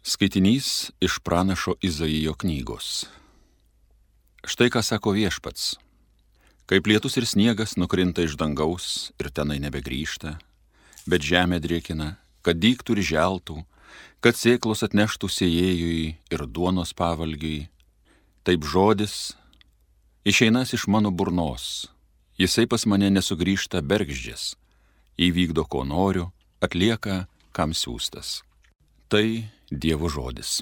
Skaitinys iš pranašo Izaijo knygos. Štai ką sako Viešpats. Kaip lietus ir sniegas nukrinta iš dangaus ir tenai nebegrįžta, bet žemė drėkina, kad dygtų ir želtų, kad sėklos atneštų sėjėjui ir duonos pavalgiui, taip žodis išeinas iš mano burnos, jisai pas mane nesugrįžta bergždžias, įvykdo ko noriu, atlieka kam siųstas. Tai Dievo žodis.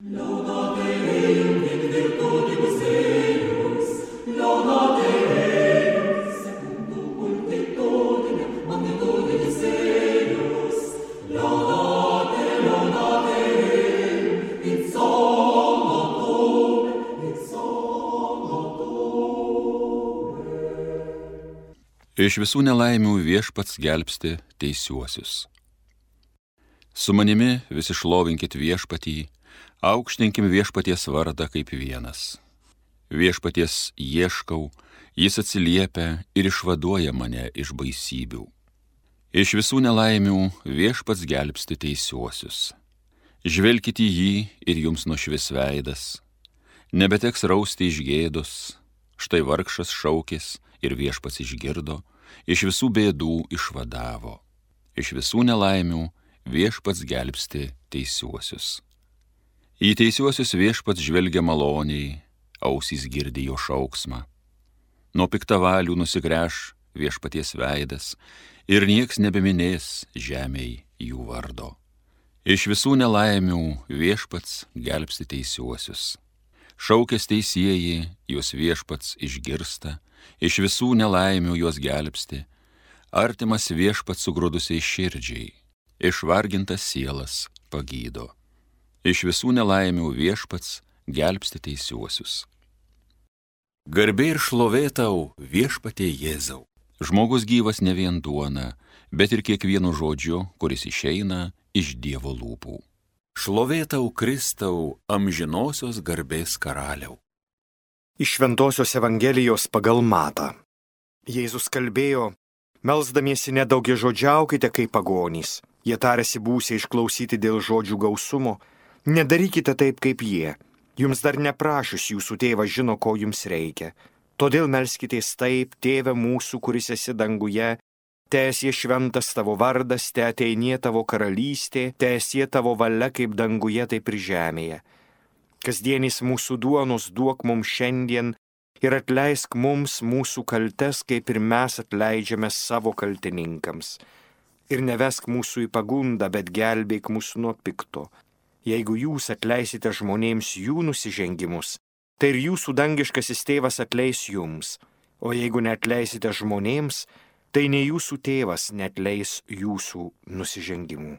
Iš visų nelaimių Viešpats gelbsti teisiuosius. Su manimi visi šlovinkit Viešpatį, aukštinkim Viešpaties vardą kaip vienas. Viešpaties ieškau, jis atsiliepia ir išvaduoja mane iš baisybių. Iš visų nelaimių Viešpats gelbsti teisiuosius. Žvelkit į jį ir jums nušvis veidas. Nebeteks rausti iš gėdos, štai vargšas šaukės ir Viešpats išgirdo, iš visų bėdų išvadavo. Iš visų nelaimių Viešpats gelbsti teisiuosius. Į teisiuosius Viešpats žvelgia maloniai, ausys girdi jo šauksmą. Nuo piktavalių nusigręš Viešpaties veidas ir nieks nebeminės žemėj jų vardo. Iš visų nelaimių Viešpats gelbsti teisiuosius. Šaukės teisieji, juos Viešpats išgirsta, iš visų nelaimių juos gelbsti. Artimas Viešpats sugrūdusiai širdžiai, išvargintas sielas pagydo. Iš visų nelaimių Viešpats gelbsti teisiuosius. Garbė ir šlovė tau, Viešpatie Jėzau. Žmogus gyvas ne vien duona, bet ir kiekvienu žodžiu, kuris išeina iš Dievo lūpų. Šlovė tau, Kristau, amžinosios garbės karaliau. Iš Šventosios Evangelijos pagal Matą. Jėzus kalbėjo: melsdamiesi nedaugiažodžiaukite kaip pagonys. Jie tarėsi būsią išklausyti dėl žodžių gausumo. Nedarykite taip kaip jie. Jums dar neprašius jūsų tėvas žino, ko jums reikia. Todėl melskitės taip: Tėve mūsų, kuris esi danguje, teesie šventas tavo vardas, teateinie tavo karalystė, teesie tavo valia kaip danguje, taip ir žemėje. Kasdienės mūsų duonos duok mums šiandien ir atleisk mums mūsų kaltes, kaip ir mes atleidžiame savo kaltininkams. Ir nevesk mūsų į pagundą, bet gelbėk mus nuo pikto. Jeigu jūs atleisite žmonėms jų nusižengimus, tai ir jūsų dangiškasis tėvas atleis jums. O jeigu neatleisite žmonėms, tai ne jūsų tėvas neatleis jūsų nusižengimų.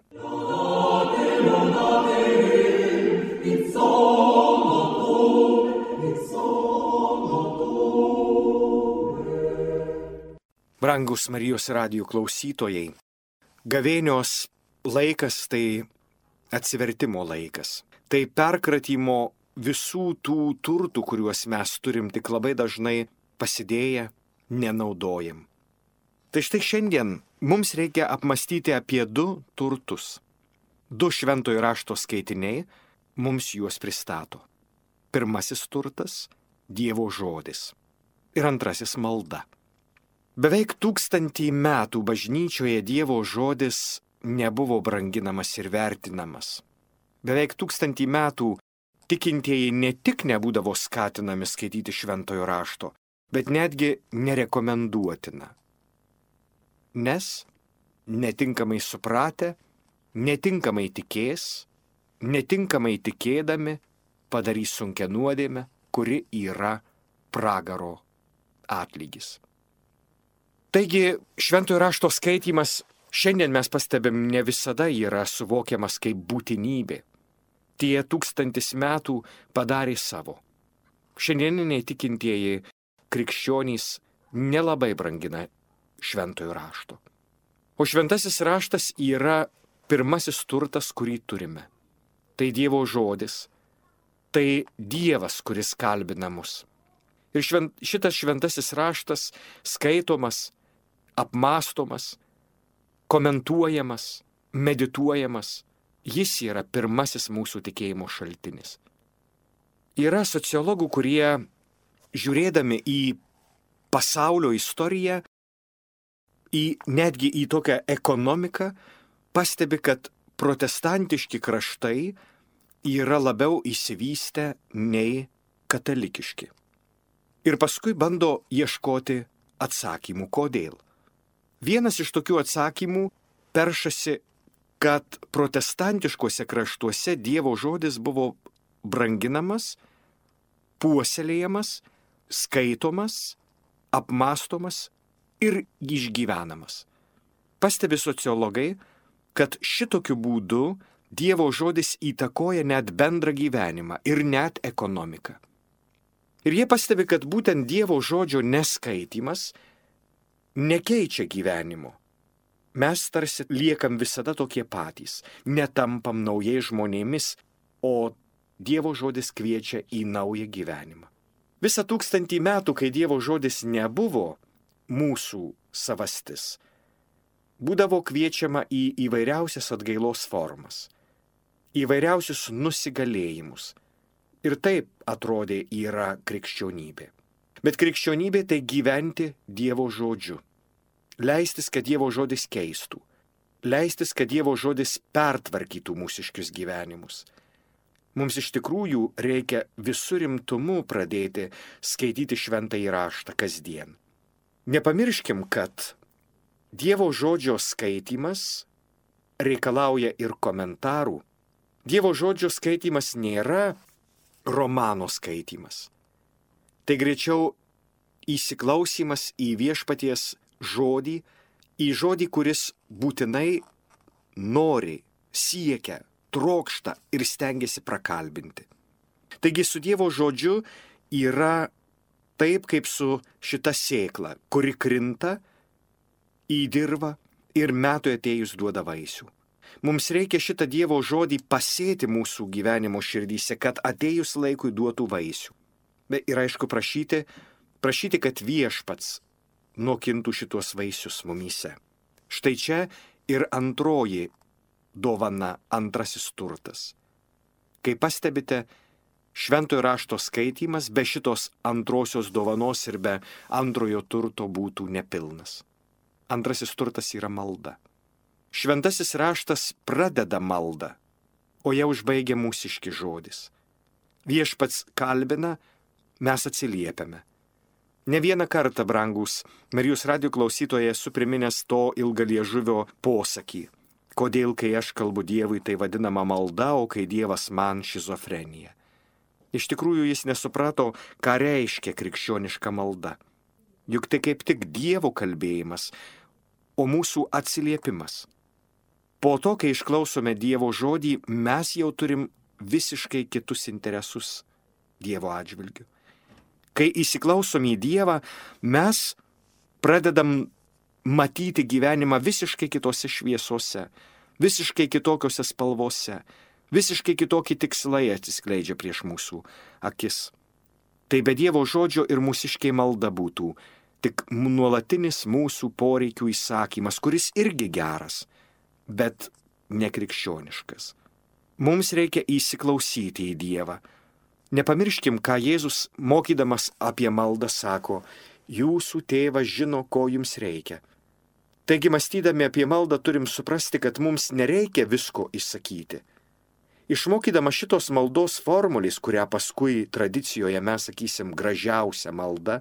Brangus Marijos radijo klausytojai, gavėnios laikas tai atsivertimo laikas. Tai perkratymo visų tų turtų, kuriuos mes turim, tik labai dažnai pasidėję, nenaudojam. Tai štai šiandien mums reikia apmastyti apie du turtus. Du šventojo rašto skaitiniai mums juos pristato. Pirmasis turtas – Dievo žodis. Ir antrasis – malda. Beveik 1000 metų bažnyčioje Dievo žodis nebuvo branginamas ir vertinamas. Beveik 1000 metų tikintieji ne tik nebūdavo skatinami skaityti šventojo rašto, bet netgi nerekomenduotina. Nes netinkamai supratę, netinkamai tikės, netinkamai tikėdami padarys sunkią nuodėmę, kuri yra pragaro atlygis. Taigi šventojo rašto skaitymas šiandien mes pastebim ne visada yra suvokiamas kaip būtinybė. Tie 1000 metų padarė savo. Šiandieniniai tikintieji krikščionys nelabai brangina šventojo rašto. O šventasis raštas yra pirmasis turtas, kurį turime. Tai Dievo žodis, tai Dievas, kuris kalbina mus. Ir šitas šventasis raštas skaitomas, apmąstomas, komentuojamas, medituojamas Jis yra pirmasis mūsų tikėjimo šaltinis. Yra sociologų, kurie žiūrėdami į pasaulio istoriją, netgi į tokią ekonomiką, pastebi, kad protestantiški kraštai yra labiau išsivystę nei katalikiški. Ir paskui bando ieškoti atsakymų, kodėl. Vienas iš tokių atsakymų peršasi, kad protestantiškuose kraštuose Dievo žodis buvo branginamas, puoselėjamas, skaitomas, apmąstomas ir išgyvenamas. Pastebi sociologai, kad šitokiu būdu Dievo žodis įtakoja net bendrą gyvenimą ir net ekonomiką. Ir jie pastebi, kad būtent Dievo žodžio neskaitimas nekeičia gyvenimo. Mes tarsi liekam visada tokie patys, netampam naujais žmonėmis, o Dievo žodis kviečia į naują gyvenimą. Visą 1000 metų, kai Dievo žodis nebuvo mūsų savastis, būdavo kviečiama į įvairiausias atgailos formas, įvairiausius nusigalėjimus. Ir taip atrodė yra krikščionybė. Bet krikščionybė tai gyventi Dievo žodžiu. Leistis, kad Dievo žodis keistų. Leistis, kad Dievo žodis pertvarkytų mūsiškius gyvenimus. Mums iš tikrųjų reikia visų rimtumu pradėti skaityti šventąjį raštą kasdien. Nepamirškim, kad Dievo žodžio skaitymas reikalauja ir komentarų. Dievo žodžio skaitymas nėra romano skaitymas. Tai greičiau įsiklausymas į viešpaties žodį, į žodį, kuris būtinai nori, siekia, trokšta ir stengiasi prakalbinti. Taigi su Dievo žodžiu yra taip, kaip su šita sėkla, kuri krinta į dirvą ir metui atėjus duoda vaisių. Mums reikia šitą Dievo žodį pasėti mūsų gyvenimo širdyse, kad atėjus laikui duotų vaisių. Ir aišku, prašyti, kad viešpats nokintų šitos vaisius mumyse. Štai čia ir antroji dovana, antrasis turtas. Kai pastebite, šventojo rašto skaitymas be šitos antrosios dovanos ir be antrojo turto būtų nepilnas. Antrasis turtas yra malda. Šventasis raštas pradeda maldą, o ją užbaigia mūsiški žodis. Viešpats kalbina, mes atsiliepiame. Ne vieną kartą, brangus Marijos radijo klausytojai, esu priminęs to ilgaliežuvio posakį. Kodėl, kai aš kalbu Dievui, tai vadinama malda, o kai Dievas man šizofrenija. Iš tikrųjų jis nesuprato, ką reiškia krikščioniška malda. Juk tai kaip tik Dievo kalbėjimas, o mūsų atsiliepimas. Po to, kai išklausome Dievo žodį, mes jau turim visiškai kitus interesus Dievo atžvilgiu. Kai įsiklausom į Dievą, mes pradedam matyti gyvenimą visiškai kitose šviesose, visiškai kitokiose spalvose, visiškai kitokie tikslai atsiskleidžia prieš mūsų akis. Tai be Dievo žodžio ir mūsiškai malda būtų tik nuolatinis mūsų poreikių įsakymas, kuris irgi geras, bet nekrikščioniškas. Mums reikia įsiklausyti į Dievą. Nepamirškim, ką Jėzus, mokydamas apie maldą, sako, jūsų tėvas žino, ko jums reikia. Taigi, mąstydami apie maldą, turim suprasti, kad mums nereikia visko įsakyti. Išmokydama šitos maldos formulės, kurią paskui tradicijoje mes sakysim gražiausia malda,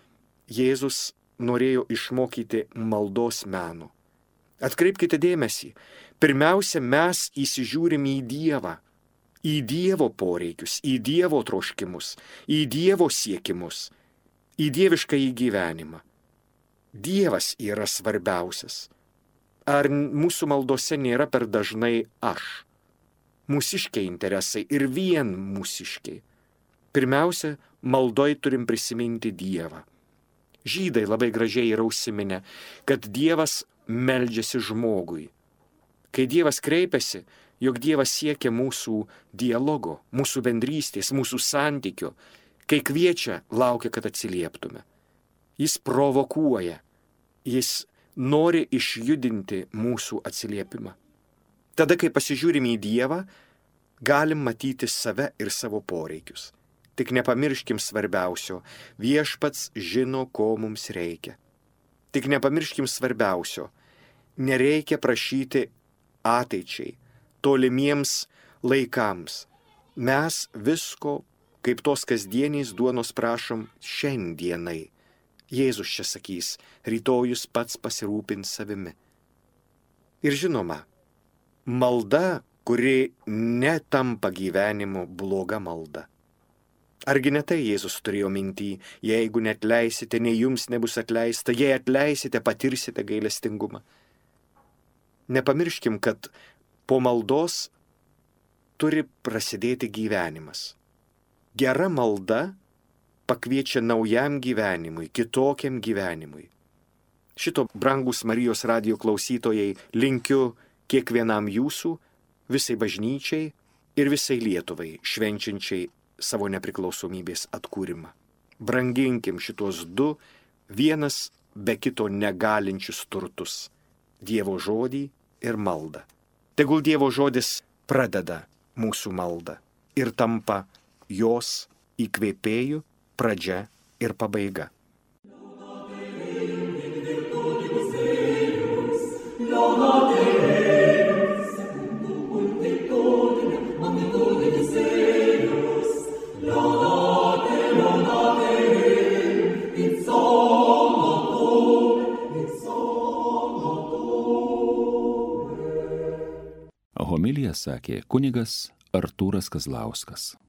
Jėzus norėjo išmokyti maldos meno. Atkreipkite dėmesį, pirmiausia, mes įsižiūrim į Dievą, į Dievo poreikius, į Dievo troškimus, į Dievo siekimus, į dievišką gyvenimą. Dievas yra svarbiausias. Ar mūsų maldose nėra per dažnai aš? Mūsiškiai interesai ir vien mūsiškiai. Pirmiausia, maldoj turim prisiminti Dievą. Žydai labai gražiai yra užsiminę, kad Dievas meldžiasi žmogui. Kai Dievas kreipiasi, jog Dievas siekia mūsų dialogo, mūsų bendrystės, mūsų santykio, kai kviečia, laukia, kad atsilieptume. Jis provokuoja, jis nori išjudinti mūsų atsiliepimą. Tada, kai pasižiūrime į Dievą, galim matyti save ir savo poreikius. Tik nepamirškim svarbiausio, viešpats žino, ko mums reikia. Tik nepamirškim svarbiausio, nereikia prašyti ateičiai, tolimiems laikams. Mes visko, kaip tos kasdieniais duonos prašom šiandienai. Jėzus čia sakys, rytojus pats pasirūpins savimi. Ir žinoma, malda, kuri netampa gyvenimu, bloga malda. Argi ne tai Jėzus turėjo mintį, jeigu neatleisite, nei jums nebus atleista, jei atleisite, patirsite gailestingumą. Nepamirškim, kad po maldos turi prasidėti gyvenimas. Gera malda pakviečia naujam gyvenimui, kitokiam gyvenimui. Šito, brangus Marijos radijo klausytojai, linkiu kiekvienam jūsų, visai bažnyčiai ir visai Lietuvai, švenčiančiai savo nepriklausomybės atkūrimą. Branginkim šitos du, vienas be kito negalinčius turtus – Dievo žodį ir maldą. Tegul Dievo žodis pradeda mūsų maldą ir tampa jos įkvėpėjų pradžia ir pabaiga. Homiliją sakė kunigas Artūras Kazlauskas.